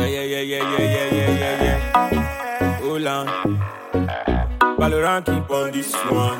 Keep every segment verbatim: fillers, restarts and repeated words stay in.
Yeah, yeah, yeah, yeah, yeah, yeah, yeah, yeah, yeah. Hold on. Valorant keep on this one.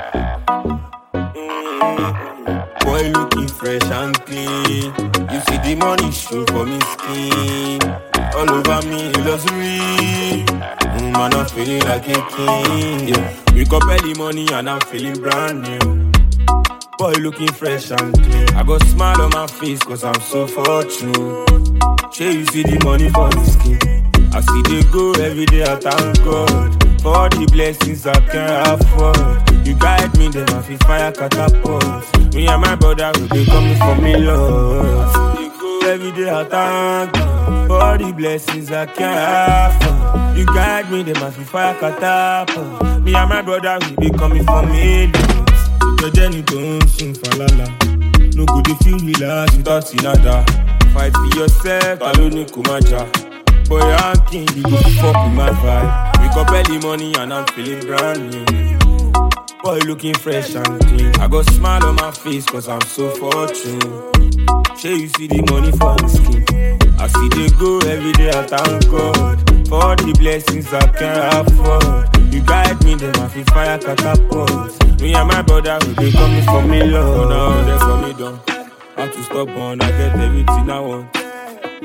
Mm-hmm. Boy looking fresh and clean. You see the money show for me skin. All over me, luxury. Mm, man, I'm feeling like a king. Yeah. Wake up early money and I'm feeling brand new. Boy looking fresh and clean. I got smile on my face cause I'm so fortunate. Sure you see the money for the skin. I see they go every day, I thank God for all the blessings I can afford. You guide me, then I feel fire catapult. Me and my brother will be coming for me, Lord. I see they go every day, I thank God for all the blessings I can afford. You guide me, then I feel fire catapult. Me and my brother will be coming for me, Lord. Your journey don't soon falala. No good if you relax without nada. Fight for yourself, alone kumaja. Boy, I'm king, you go fuck with my vibe. Wake up early morning and I'm feeling brand new. Boy, looking fresh and clean. I got smile on my face cause I'm so fortunate. Sure you see the money for the skin. I see they go every day, I thank God for all the blessings I can afford. You guide me, then I feel fire catapult. Me and my brother will be coming for me, Lord. Now they for me down. How to stop on, I get everything I want.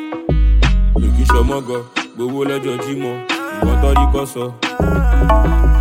Look, you show my God, go will let your Jimo. What are you cause?